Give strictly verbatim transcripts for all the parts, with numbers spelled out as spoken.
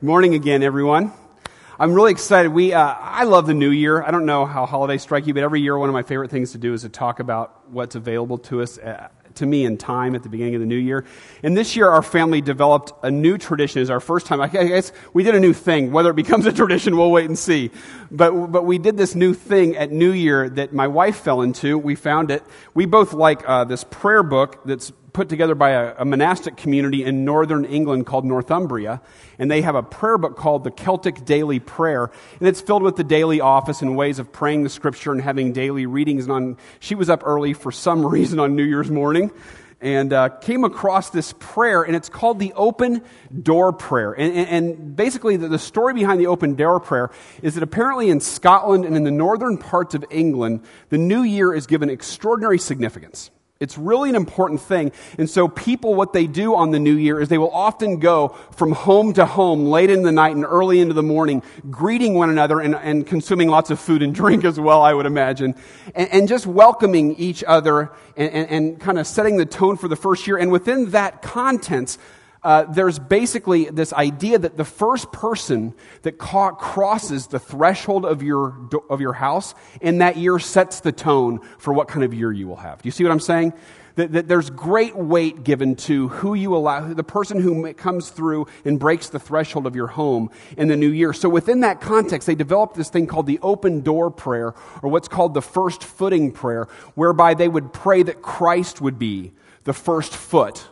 Good morning again, everyone. I'm really excited. We, uh, I love the new year. I don't know how holidays strike you, but every year one of my favorite things to do is to talk about what's available to us, uh, to me in time at the beginning of the new year. And this year our family developed a new tradition. It's our first time. I guess we did a new thing. Whether it becomes a tradition, we'll wait and see. But, but we did this new thing at New Year that my wife fell into. We found it. We both like uh, this prayer book that's put together by a, a monastic community in northern England called Northumbria, and they have a prayer book called the Celtic Daily Prayer, and it's filled with the daily office and ways of praying the Scripture and having daily readings. And on, she was up early for some reason on New Year's morning, and uh, came across this prayer, and it's called the Open Door Prayer. And, and, and basically, the, the story behind the Open Door Prayer is that apparently in Scotland and in the northern parts of England, the New Year is given extraordinary significance. It's really an important thing. And so people, what they do on the New Year is they will often go from home to home late in the night and early into the morning, greeting one another and, and consuming lots of food and drink as well, I would imagine, and, and just welcoming each other and, and, and kind of setting the tone for the first year. And within that contents, Uh, there's basically this idea that the first person that ca- crosses the threshold of your of your house in that year sets the tone for what kind of year you will have. Do you see what I'm saying? That, that there's great weight given to who you allow, the person who comes through and breaks the threshold of your home in the new year. So within that context, they developed this thing called the Open Door Prayer, or what's called the First Footing Prayer, whereby they would pray that Christ would be the first foot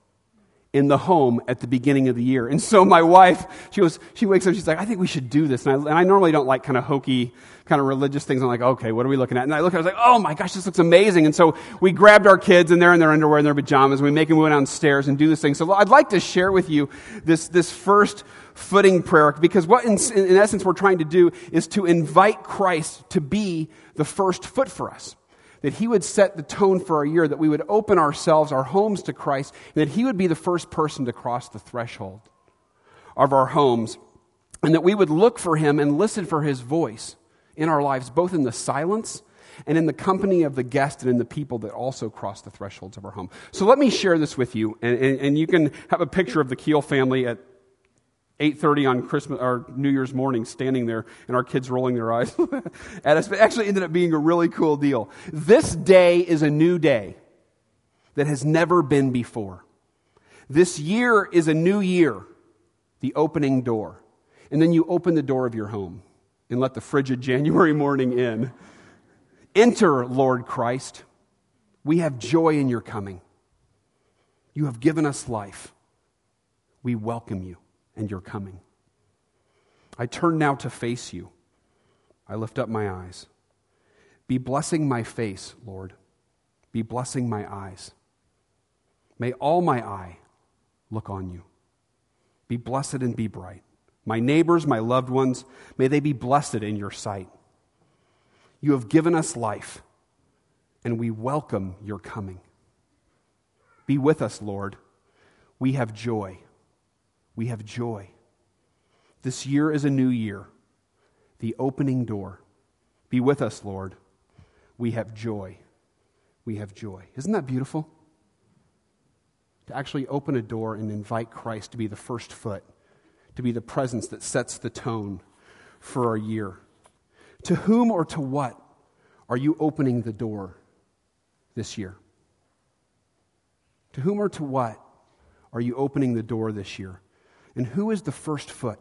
in the home at the beginning of the year. And so my wife, she was, she wakes up, she's like, I think we should do this. And I, and I normally don't like kind of hokey, kind of religious things. I'm like, okay, what are we looking at? And I look at it, I was like, oh my gosh, this looks amazing. And so we grabbed our kids, and they're in their underwear and their pajamas, and we make them go downstairs and do this thing. So I'd like to share with you this, this first footing prayer, because what in, in essence we're trying to do is to invite Christ to be the first foot for us. That he would set the tone for our year, that we would open ourselves, our homes to Christ, and that he would be the first person to cross the threshold of our homes, and that we would look for him and listen for his voice in our lives, both in the silence and in the company of the guest and in the people that also cross the thresholds of our home. So let me share this with you, and, and, and you can have a picture of the Keel family at eight thirty on Christmas or New Year's morning, standing there, and our kids rolling their eyes at us. But actually ended up being a really cool deal. This day is a new day that has never been before. This year is a new year, the opening door. And then you open the door of your home and let the frigid January morning in. Enter, Lord Christ. We have joy in your coming. You have given us life. We welcome you and your coming. I turn now to face you. I lift up my eyes. Be blessing my face, Lord. Be blessing my eyes. May all my eye look on you. Be blessed and be bright. My neighbors, my loved ones, may they be blessed in your sight. You have given us life, and we welcome your coming. Be with us, Lord. We have joy. We have joy. This year is a new year, the opening door. Be with us, Lord. We have joy. We have joy. Isn't that beautiful? To actually open a door and invite Christ to be the first foot, to be the presence that sets the tone for our year. To whom or to what are you opening the door this year? To whom or to what are you opening the door this year? And who is the first foot?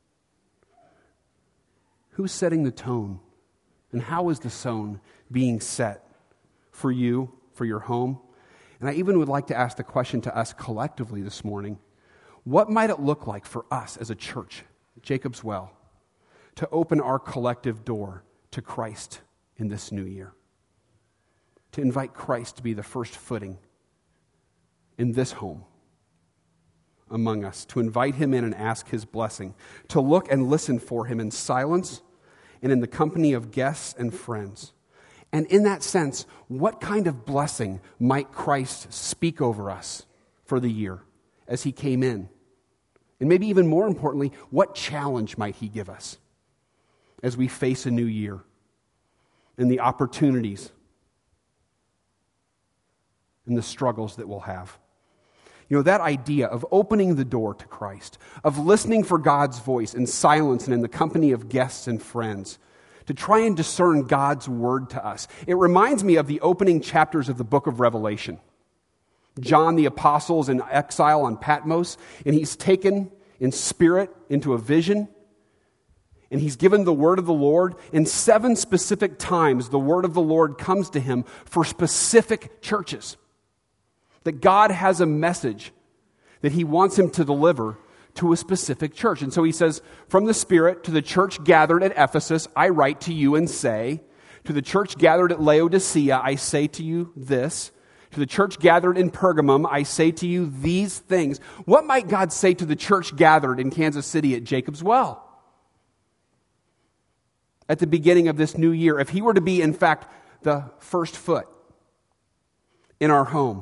Who's setting the tone? And how is the tone being set for you, for your home? And I even would like to ask the question to us collectively this morning. What might it look like for us as a church, Jacob's Well, to open our collective door to Christ in this new year? To invite Christ to be the first footing in this home among us, to invite him in and ask his blessing, to look and listen for him in silence and in the company of guests and friends. And in that sense, what kind of blessing might Christ speak over us for the year as he came in? And maybe even more importantly, what challenge might he give us as we face a new year and the opportunities and the struggles that we'll have? You know, that idea of opening the door to Christ, of listening for God's voice in silence and in the company of guests and friends, to try and discern God's word to us. It reminds me of the opening chapters of the book of Revelation. John the apostle is in exile on Patmos, and he's taken in spirit into a vision, and he's given the word of the Lord. And seven specific times the word of the Lord comes to him for specific churches. That God has a message that he wants him to deliver to a specific church. And so he says, from the Spirit to the church gathered at Ephesus, I write to you and say, to the church gathered at Laodicea, I say to you this. To the church gathered in Pergamum, I say to you these things. What might God say to the church gathered in Kansas City at Jacob's Well? At the beginning of this new year, if he were to be, in fact, the first foot in our home.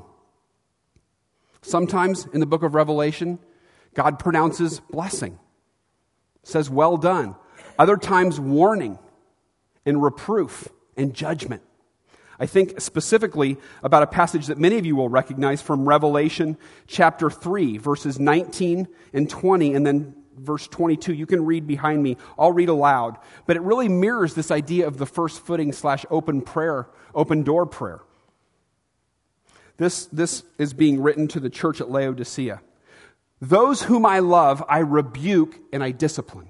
Sometimes in the book of Revelation, God pronounces blessing, says, well done. Other times, warning and reproof and judgment. I think specifically about a passage that many of you will recognize from Revelation chapter three, verses nineteen and twenty, and then verse twenty-two. You can read behind me. I'll read aloud. But it really mirrors this idea of the first footing slash open prayer, open door prayer. This, this is being written to the church at Laodicea. Those whom I love, I rebuke and I discipline.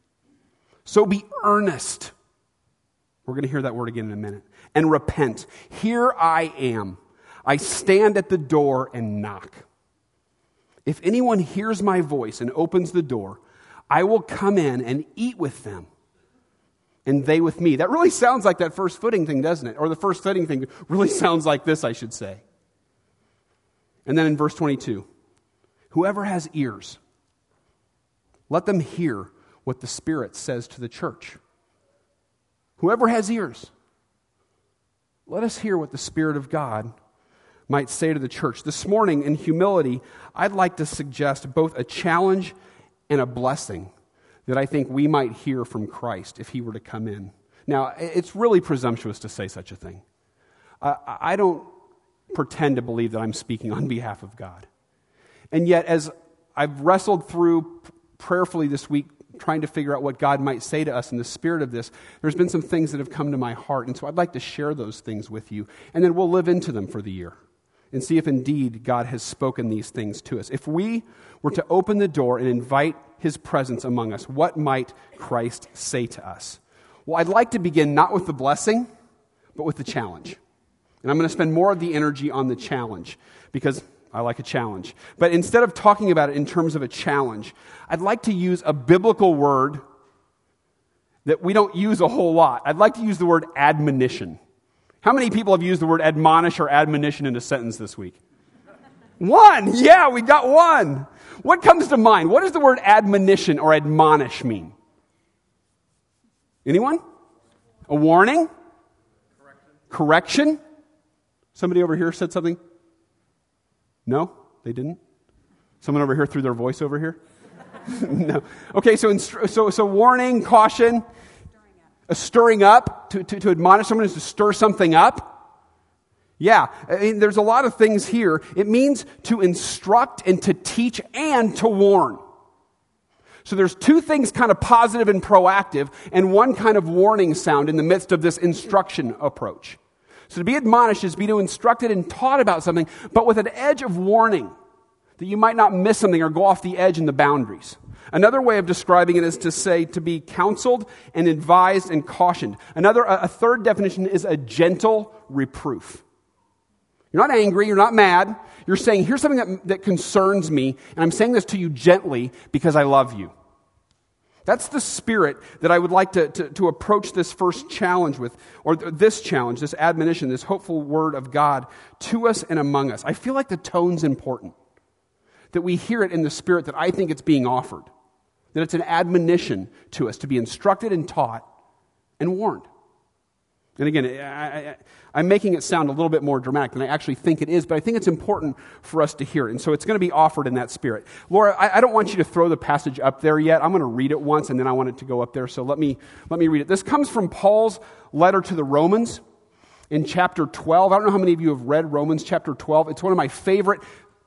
So be earnest. We're going to hear that word again in a minute. And repent. Here I am. I stand at the door and knock. If anyone hears my voice and opens the door, I will come in and eat with them, and they with me. That really sounds like that first footing thing, doesn't it? Or the first footing thing really sounds like this, I should say. And then in verse twenty-two, whoever has ears, let them hear what the Spirit says to the church. Whoever has ears, let us hear what the Spirit of God might say to the church. This morning, in humility, I'd like to suggest both a challenge and a blessing that I think we might hear from Christ if he were to come in. Now, it's really presumptuous to say such a thing. Uh, I don't pretend to believe that I'm speaking on behalf of God. And yet, as I've wrestled through prayerfully this week, trying to figure out what God might say to us in the spirit of this, there's been some things that have come to my heart. And so I'd like to share those things with you. And then we'll live into them for the year and see if indeed God has spoken these things to us. If we were to open the door and invite his presence among us, what might Christ say to us? Well, I'd like to begin not with the blessing, but with the challenge. And I'm going to spend more of the energy on the challenge because I like a challenge. But instead of talking about it in terms of a challenge, I'd like to use a biblical word that we don't use a whole lot. I'd like to use the word admonition. How many people have used the word admonish or admonition in a sentence this week? One! Yeah, we got one! What comes to mind? What does the word admonition or admonish mean? Anyone? A warning? Correction. Correction? Somebody over here said something? No, they didn't? Someone over here threw their voice over here? No. Okay, so, instru- so so warning, caution, stirring a stirring up, to, to, to admonish someone is to stir something up. Yeah, I mean, there's a lot of things here. It means to instruct and to teach and to warn. So there's two things kind of positive and proactive, and one kind of warning sound in the midst of this instruction approach. So to be admonished is to be instructed and taught about something, but with an edge of warning that you might not miss something or go off the edge in the boundaries. Another way of describing it is to say to be counseled and advised and cautioned. Another, a third definition is a gentle reproof. You're not angry, you're not mad. You're saying, here's something that, that concerns me, and I'm saying this to you gently because I love you. That's the spirit that I would like to, to, to approach this first challenge with, or this challenge, this admonition, this hopeful word of God to us and among us. I feel like the tone's important, that we hear it in the spirit that I think it's being offered, that it's an admonition to us to be instructed and taught and warned. And again, I, I, I'm making it sound a little bit more dramatic than I actually think it is, but I think it's important for us to hear it. And so it's going to be offered in that spirit. Laura, I, I don't want you to throw the passage up there yet. I'm going to read it once, and then I want it to go up there. So let me let me read it. This comes from Paul's letter to the Romans in chapter twelve. I don't know how many of you have read Romans chapter twelve. It's one of my favorite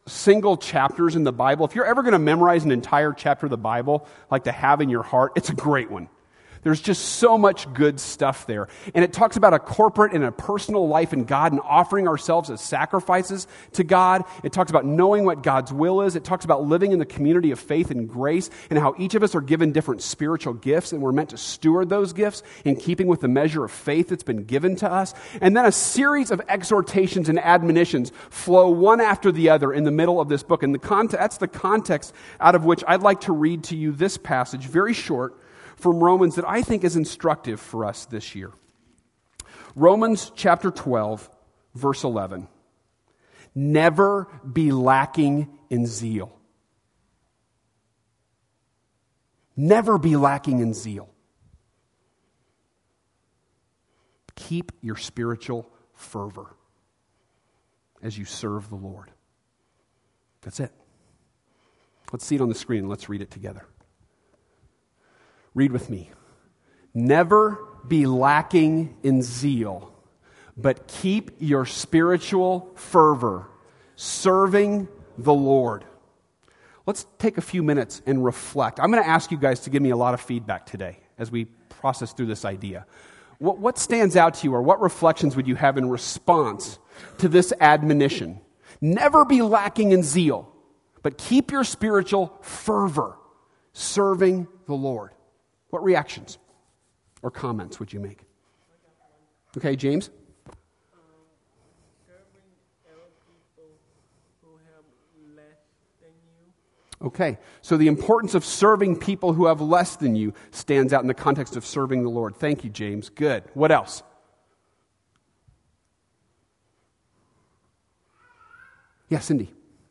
single chapters in the Bible, if you're ever going to memorize an entire chapter of the Bible, like to have in your heart, it's a great one. There's just so much good stuff there. And it talks about a corporate and a personal life in God and offering ourselves as sacrifices to God. It talks about knowing what God's will is. It talks about living in the community of faith and grace and how each of us are given different spiritual gifts and we're meant to steward those gifts in keeping with the measure of faith that's been given to us. And then a series of exhortations and admonitions flow one after the other in the middle of this book. And the con- that's the context out of which I'd like to read to you this passage, very short, from Romans that I think is instructive for us this year. Romans chapter twelve, verse eleven. Never be lacking in zeal. Never be lacking in zeal. Keep your spiritual fervor as you serve the Lord. That's it. Let's see it on the screen. Let's read it together. Read with me. Never be lacking in zeal, but keep your spiritual fervor, serving the Lord. Let's take a few minutes and reflect. I'm going to ask you guys to give me a lot of feedback today as we process through this idea. What, what stands out to you, or what reflections would you have in response to this admonition? Never be lacking in zeal, but keep your spiritual fervor, serving the Lord. What reactions or comments would you make? Okay, James? Um, serving other people who have less than you. Okay, so the importance of serving people who have less than you stands out in the context of serving the Lord. Thank you, James. Good. What else? Yeah, Cindy.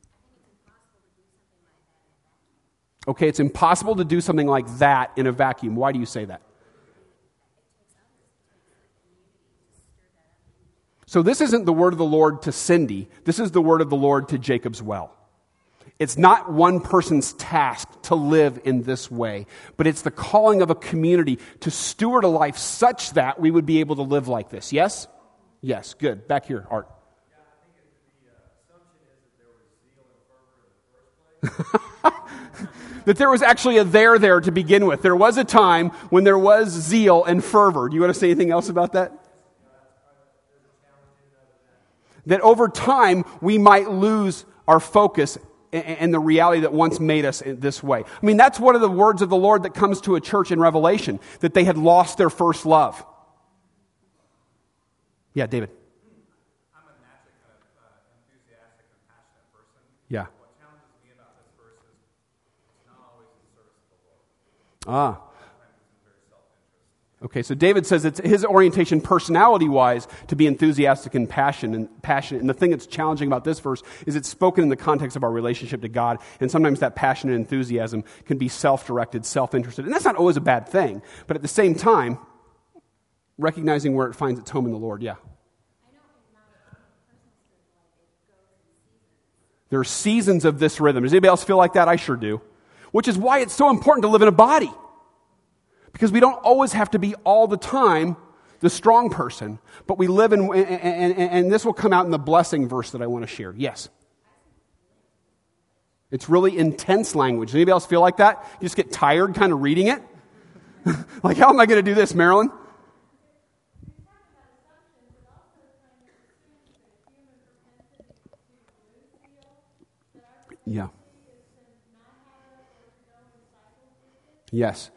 Okay, it's impossible to do something like that in a vacuum. Why do you say that? So this isn't the word of the Lord to Cindy. This is the word of the Lord to Jacob's Well. It's not one person's task to live in this way, but it's the calling of a community to steward a life such that we would be able to live like this. Yes? Yes, good. Back here, Art. Yeah, I think it, the assumption is that there was zeal and fervor in the first place. That there was actually a there there to begin with. There was a time when there was zeal and fervor. Do you want to say anything else about that? That over time we might lose our focus and the reality that once made us this way. I mean, that's one of the words of the Lord that comes to a church in Revelation, that they had lost their first love. Yeah, David. I'm a naturally kind of uh, enthusiastic and passionate person. Yeah. What challenges me about this verse is it's not always in service of the Lord. Ah. Okay, so David says it's his orientation personality-wise to be enthusiastic and passion and passionate. And the thing that's challenging about this verse is it's spoken in the context of our relationship to God. And sometimes that passion and enthusiasm can be self-directed, self-interested. And that's not always a bad thing. But at the same time, recognizing where it finds its home in the Lord, yeah. There are seasons of this rhythm. Does anybody else feel like that? I sure do. Which is why it's so important to live in a body. Because we don't always have to be all the time the strong person, but we live in, and, and, and this will come out in the blessing verse that I want to share. Yes. It's really intense language. Anybody else feel like that? You just get tired kind of reading it? Like, how am I going to do this, Marilyn? Yeah. Yes.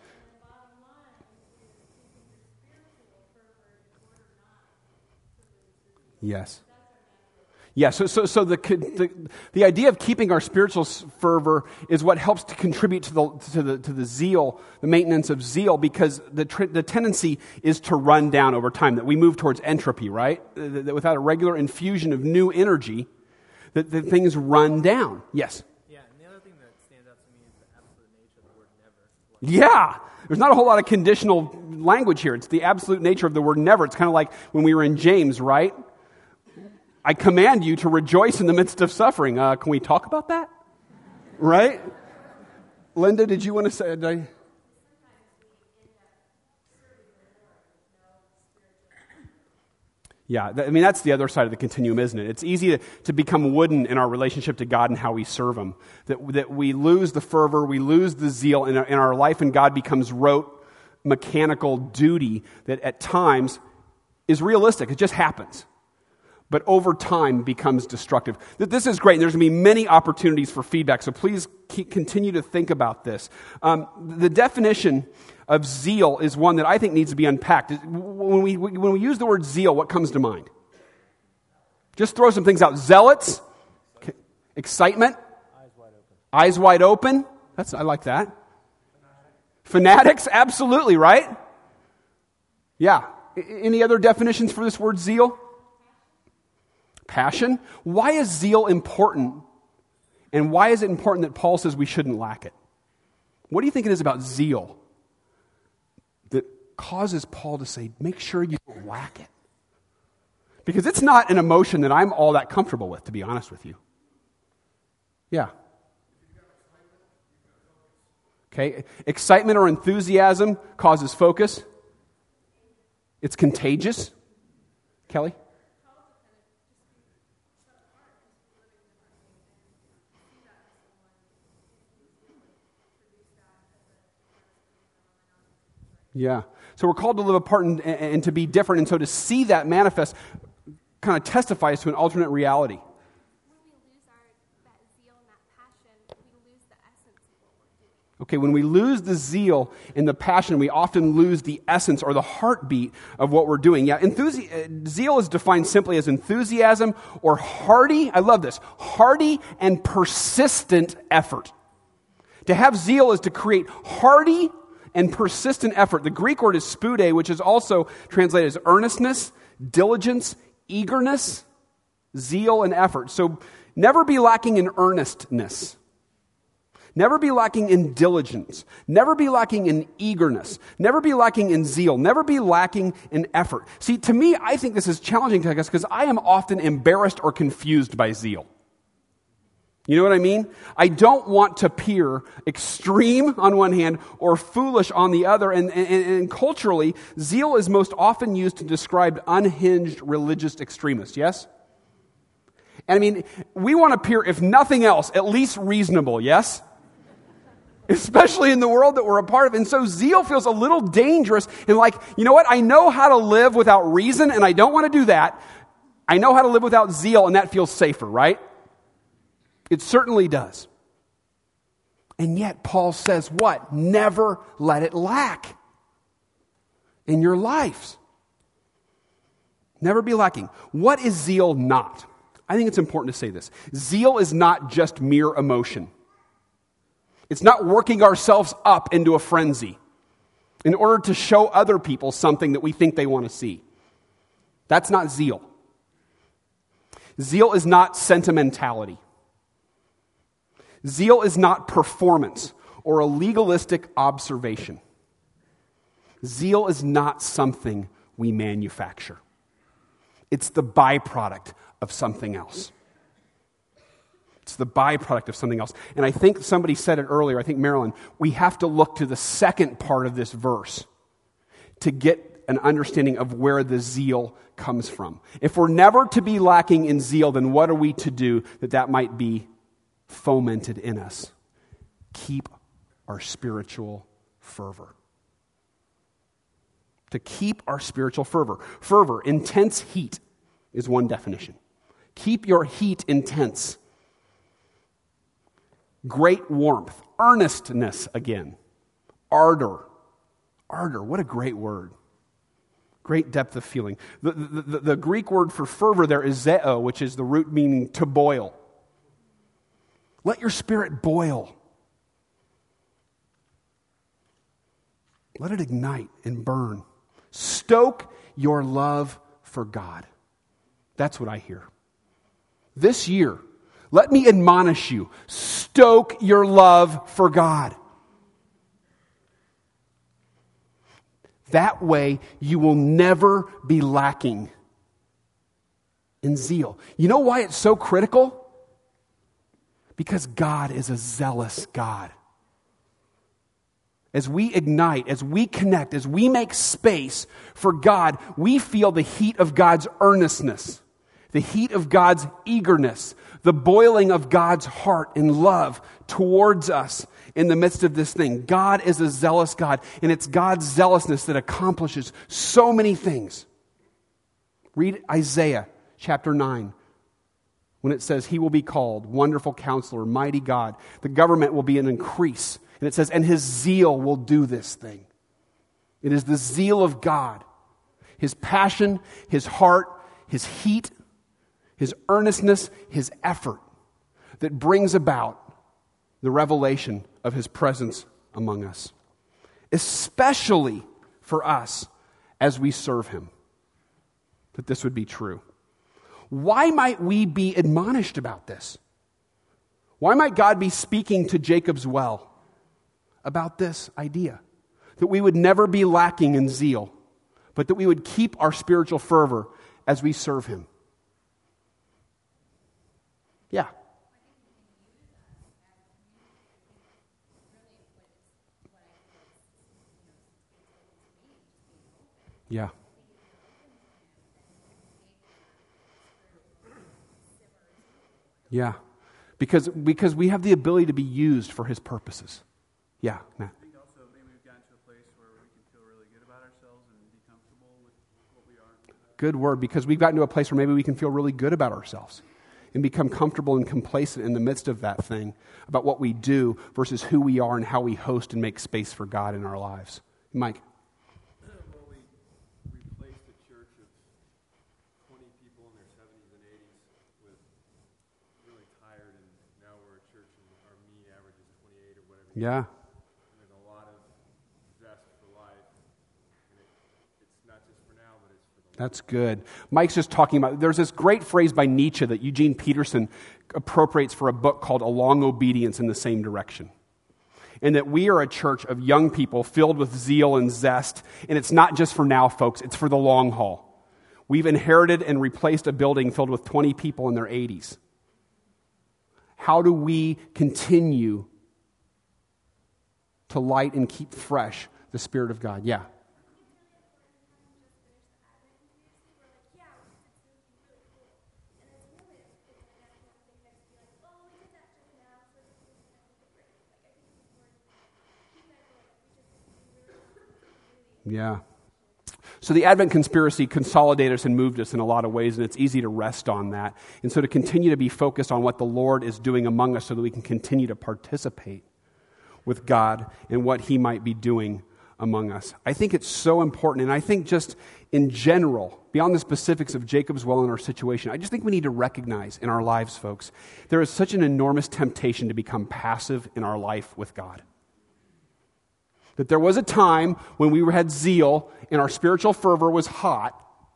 Yes. Yeah, so so so the, the the idea of keeping our spiritual fervor is what helps to contribute to the to the to the zeal, the maintenance of zeal, because the tr- the tendency is to run down over time. That we move towards entropy, right? That, that without a regular infusion of new energy, that, that things run down. Yes. Yeah, and the other thing that stands out to me is the absolute nature of the word never. Like, Yeah. There's not a whole lot of conditional language here. It's the absolute nature of the word never. It's kind of like when we were in James, right? I command you to rejoice in the midst of suffering. Uh, can we talk about that? Right? Linda, did you want to say? Did I... Yeah, th- I mean, that's the other side of the continuum, isn't it? It's easy to, to become wooden in our relationship to God and how we serve Him. That, that we lose the fervor, we lose the zeal in our, in our life, and God becomes rote, mechanical duty that at times is realistic. It just happens. But over time becomes destructive. That This is great, and there's going to be many opportunities for feedback, so please keep, continue to think about this. Um, the definition of zeal is one that I think needs to be unpacked. When we, when we use the word zeal, what comes to mind? Just throw some things out. Zealots, excitement, Eyes wide open. eyes wide open. That's I like that. Fanatics, absolutely, right? Yeah. I- Any other definitions for this word zeal? Passion. Why is zeal important? And why is it important that Paul says we shouldn't lack it? What do you think it is about zeal that causes Paul to say, make sure you don't lack it? Because it's not an emotion that I'm all that comfortable with, to be honest with you. Yeah. Okay. Excitement or enthusiasm causes focus. It's contagious. Kelly? Yeah. So we're called to live apart and, and to be different. And so to see that manifest kind of testifies to an alternate reality. When we lose our, that zeal and that passion, we lose the essence of what we're doing. Okay, when we lose the zeal and the passion, we often lose the essence or the heartbeat of what we're doing. Yeah, enthusi- uh, zeal is defined simply as enthusiasm or hearty, I love this, hearty and persistent effort. To have zeal is to create hearty and persistent effort. The Greek word is spude, which is also translated as earnestness, diligence, eagerness, zeal, and effort. So never be lacking in earnestness. Never be lacking in diligence. Never be lacking in eagerness. Never be lacking in zeal. Never be lacking in effort. See, to me, I think this is challenging to us because I am often embarrassed or confused by zeal. You know what I mean? I don't want to appear extreme on one hand or foolish on the other. And, and, and culturally, zeal is most often used to describe unhinged religious extremists, yes? And I mean, we want to appear, if nothing else, at least reasonable, yes? Especially in the world that we're a part of. And so zeal feels a little dangerous and like, you know what? I know how to live without reason and I don't want to do that. I know how to live without zeal and that feels safer, right? It certainly does. And yet Paul says what? Never let it lack in your lives. Never be lacking. What is zeal not? I think it's important to say this. Zeal is not just mere emotion. It's not working ourselves up into a frenzy in order to show other people something that we think they want to see. That's not zeal. Zeal is not sentimentality. Zeal is not performance or a legalistic observation. Zeal is not something we manufacture. It's the byproduct of something else. It's the byproduct of something else. And I think somebody said it earlier, I think Marilyn, we have to look to the second part of this verse to get an understanding of where the zeal comes from. If we're never to be lacking in zeal, then what are we to do that that might be fomented in us? Keep our spiritual fervor. To keep our spiritual fervor. Fervor, intense heat, is one definition. Keep your heat intense. Great warmth. Earnestness again. Ardor. Ardor, what a great word. Great depth of feeling. The, the, the, the Greek word for fervor there is zeo, which is the root meaning to boil. Let your spirit boil. Let it ignite and burn. Stoke your love for God. That's what I hear. This year, let me admonish you. Stoke your love for God. That way, you will never be lacking in zeal. You know why it's so critical? Because God is a zealous God. as we ignite, as we connect, as we make space for God, we feel the heat of God's earnestness, the heat of God's eagerness, the boiling of God's heart and love towards us in the midst of this thing. God is a zealous God, and it's God's zealousness that accomplishes so many things. Read Isaiah chapter nine, when it says, He will be called Wonderful Counselor, Mighty God. The government will be an increase. And it says, and His zeal will do this thing. It is the zeal of God, His passion, His heart, His heat, His earnestness, His effort that brings about the revelation of His presence among us, especially for us as we serve Him, that this would be true. Why might we be admonished about this? Why might God be speaking to Jacob's well about this idea? That we would never be lacking in zeal, but that we would keep our spiritual fervor as we serve Him. Yeah. Yeah. Yeah. Because, because we have the ability to be used for His purposes. Yeah, Matt. I think also maybe we've gotten to a place where we can feel really good about ourselves and be comfortable with what we are. Good word, because we've gotten to a place where maybe we can feel really good about ourselves and become comfortable and complacent in the midst of that thing about what we do versus who we are and how we host and make space for God in our lives. Mike. Well, we replaced a church of twenty people in their seventies and eighties with really tired, and now we're a church and our mean average is twenty-eight or whatever. Yeah. There's a lot of zest for life, and it, it's not just for now, but it's for the That's good. Mike's just talking about, there's this great phrase by Nietzsche that Eugene Peterson appropriates for a book called Along Obedience in the Same Direction. And that we are a church of young people filled with zeal and zest. And it's not just for now, folks. It's for the long haul. We've inherited and replaced a building filled with twenty people in their eighties. How do we continue to light and keep fresh the Spirit of God? Yeah. Yeah. So the Advent conspiracy consolidated us and moved us in a lot of ways, and it's easy to rest on that. And so to continue to be focused on what the Lord is doing among us so that we can continue to participate with God and what He might be doing among us. I think it's so important, and I think just in general, beyond the specifics of Jacob's well in our situation, I just think we need to recognize in our lives, folks, there is such an enormous temptation to become passive in our life with God. That there was a time when we had zeal and our spiritual fervor was hot.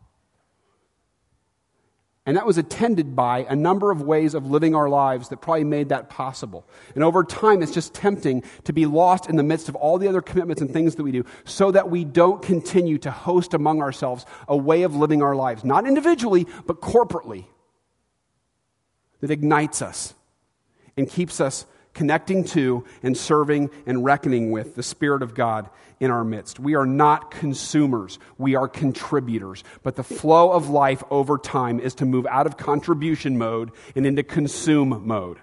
And that was attended by a number of ways of living our lives that probably made that possible. And over time, it's just tempting to be lost in the midst of all the other commitments and things that we do so that we don't continue to host among ourselves a way of living our lives, not individually, but corporately, that ignites us and keeps us connecting to and serving and reckoning with the Spirit of God in our midst. We are not consumers. We are contributors. But the flow of life over time is to move out of contribution mode and into consume mode.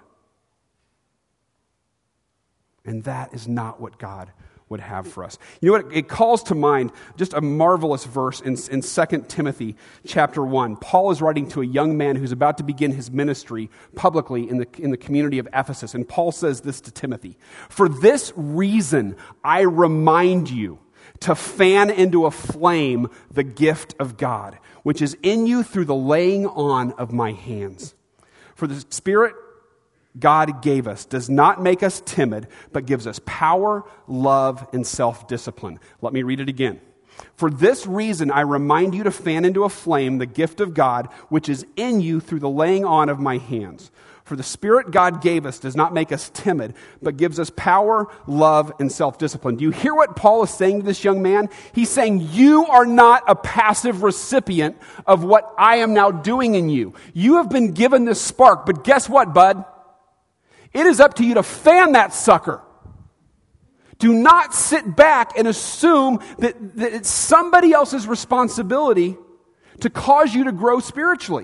And that is not what God would have for us. You know what? It calls to mind just a marvelous verse in, in Second Timothy chapter one. Paul is writing to a young man who's about to begin his ministry publicly in the, in the community of Ephesus. And Paul says this to Timothy: "For this reason I remind you to fan into a flame the gift of God, which is in you through the laying on of my hands. For the Spirit God gave us does not make us timid, but gives us power, love, and self-discipline." Let me read it again. "For this reason I remind you to fan into a flame the gift of God, which is in you through the laying on of my hands. For the Spirit God gave us does not make us timid, but gives us power, love, and self-discipline." Do you hear what Paul is saying to this young man? He's saying, you are not a passive recipient of what I am now doing in you. You have been given this spark, but guess what, bud? It is up to you to fan that sucker, Do not sit back and assume that, that it's somebody else's responsibility to cause you to grow spiritually.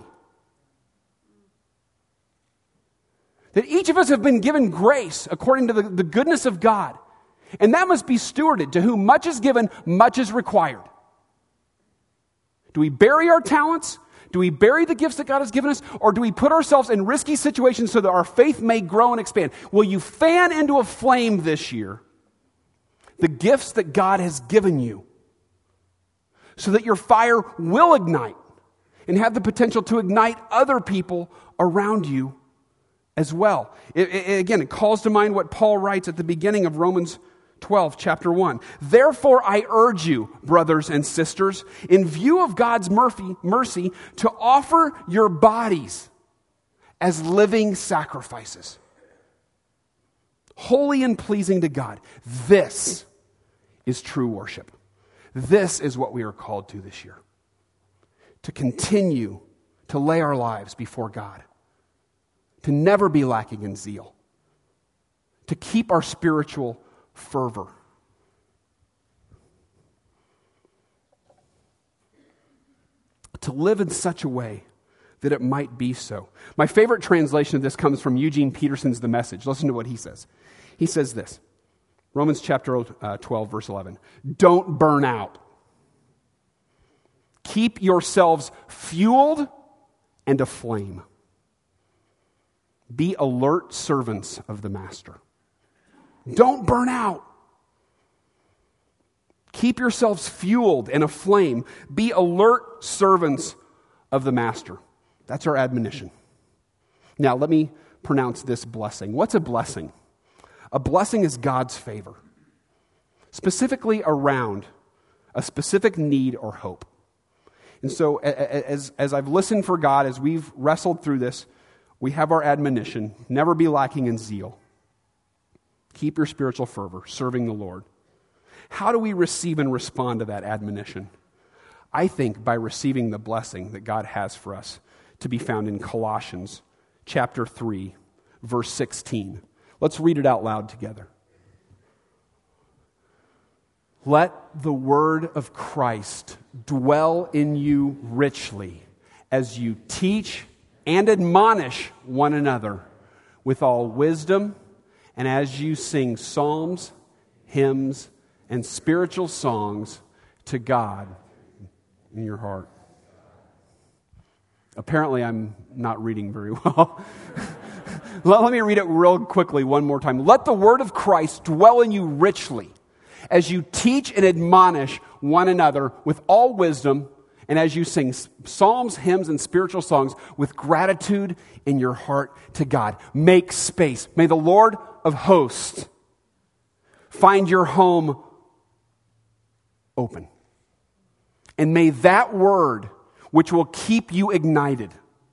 That each of us have been given grace according to the, the goodness of God. And that must be stewarded. To whom much is given, much is required. Do we bury our talents? Do we bury the gifts that God has given us? Or do we put ourselves in risky situations so that our faith may grow and expand? Will you fan into a flame this year the gifts that God has given you so that your fire will ignite and have the potential to ignite other people around you as well? It, it, again, it calls to mind what Paul writes at the beginning of Romans twelve, chapter one. Therefore, I urge you, brothers and sisters, in view of God's mercy, mercy, to offer your bodies as living sacrifices, holy and pleasing to God. This is true worship. This is what we are called to this year. To continue to lay our lives before God. To never be lacking in zeal. To keep our spiritual fervor. To live in such a way that it might be so. My favorite translation of this comes from Eugene Peterson's The Message. Listen to what he says. He says this, Romans chapter twelve, verse eleven. Don't burn out. Keep yourselves fueled and aflame. Be alert servants of the Master. Don't burn out. Keep yourselves fueled and aflame. Be alert servants of the Master. That's our admonition. Now, let me pronounce this blessing. What's a blessing? A blessing is God's favor, specifically around a specific need or hope. And so, as, as I've listened for God, as we've wrestled through this, we have our admonition: never be lacking in zeal. Keep your spiritual fervor, serving the Lord. How do we receive and respond to that admonition? I think by receiving the blessing that God has for us, to be found in Colossians chapter three, verse sixteen. Let's read it out loud together. Let the word of Christ dwell in you richly as you teach and admonish one another with all wisdom, and as you sing psalms, hymns, and spiritual songs to God in your heart. Apparently, I'm not reading very well. Let me read it real quickly one more time. Let the word of Christ dwell in you richly as you teach and admonish one another with all wisdom, and as you sing psalms, hymns, and spiritual songs with gratitude in your heart to God. Make space. May the Lord of hosts find your home open. And may that word, which will keep you ignited,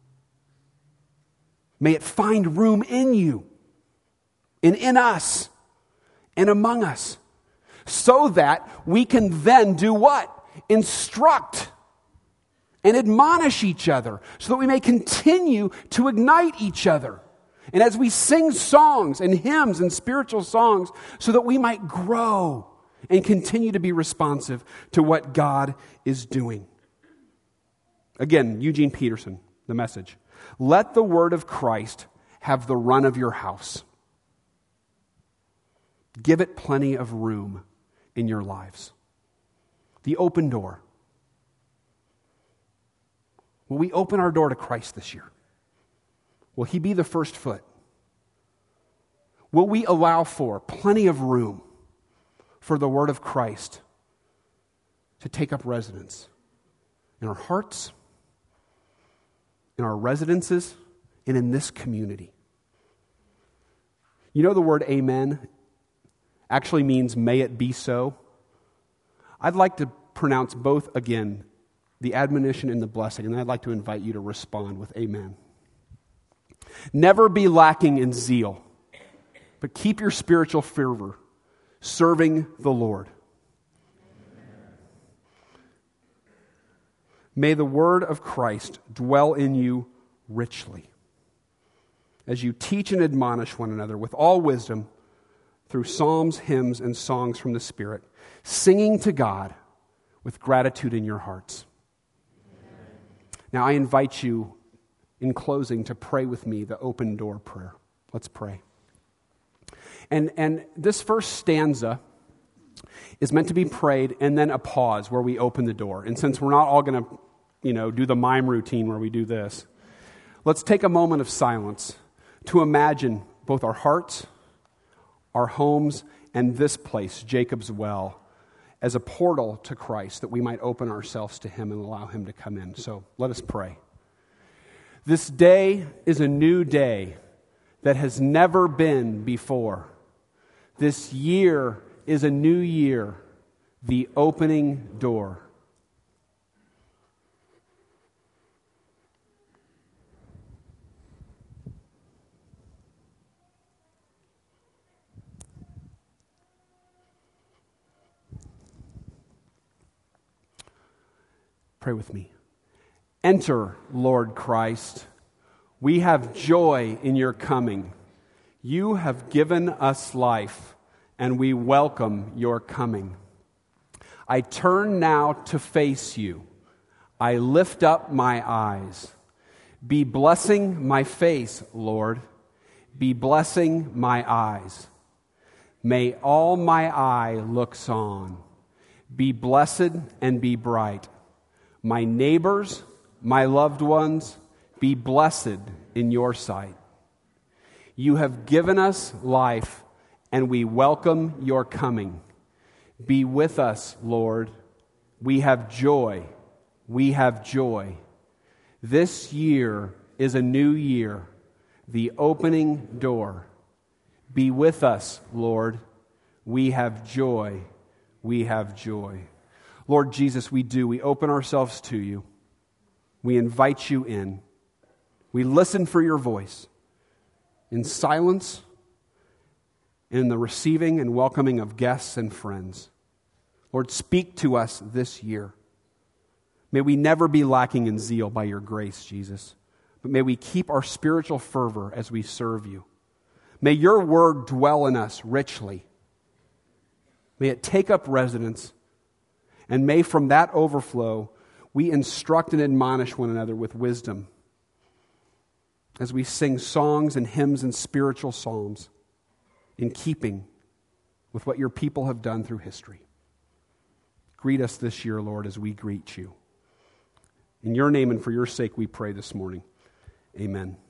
may it find room in you and in us and among us, so that we can then do what? Instruct and admonish each other, so that we may continue to ignite each other. And as we sing songs and hymns and spiritual songs, so that we might grow and continue to be responsive to what God is doing. Again, Eugene Peterson, The Message. Let the word of Christ have the run of your house. Give it plenty of room in your lives. The open door. Will we open our door to Christ this year? Will he be the first foot? Will we allow for plenty of room for the word of Christ to take up residence in our hearts, in our residences, and in this community? You know, the word amen actually means may it be so. I'd like to pronounce both again, the admonition and the blessing, and I'd like to invite you to respond with amen. Never be lacking in zeal, but keep your spiritual fervor, serving the Lord. May the word of Christ dwell in you richly as you teach and admonish one another with all wisdom through psalms, hymns, and songs from the Spirit, singing to God with gratitude in your hearts. Amen. Now I invite you, in closing, to pray with me the open door prayer. Let's pray. And, and this first stanza is meant to be prayed and then a pause where we open the door. And since we're not all going to, you know, do the mime routine where we do this, let's take a moment of silence to imagine both our hearts, our homes, and this place, Jacob's Well, as a portal to Christ, that we might open ourselves to Him and allow Him to come in. So let us pray. This day is a new day that has never been before. This year is a new year, the opening door. Pray with me. Enter, Lord Christ. We have joy in your coming. You have given us life, and we welcome your coming. I turn now to face you. I lift up my eyes. Be blessing my face, Lord. Be blessing my eyes. May all my eye looks on. Be blessed and be bright. My neighbors, my loved ones, be blessed in your sight. You have given us life, and we welcome your coming. Be with us, Lord. We have joy. We have joy. This year is a new year, the opening door. Be with us, Lord. We have joy. We have joy. Lord Jesus, we do. We open ourselves to you. We invite you in. We listen for your voice in silence, in the receiving and welcoming of guests and friends. Lord, speak to us this year. May we never be lacking in zeal by your grace, Jesus, but may we keep our spiritual fervor as we serve you. May your word dwell in us richly. May it take up residence, and may from that overflow we instruct and admonish one another with wisdom as we sing songs and hymns and spiritual psalms in keeping with what your people have done through history. Greet us this year, Lord, as we greet you. In your name and for your sake we pray this morning. Amen.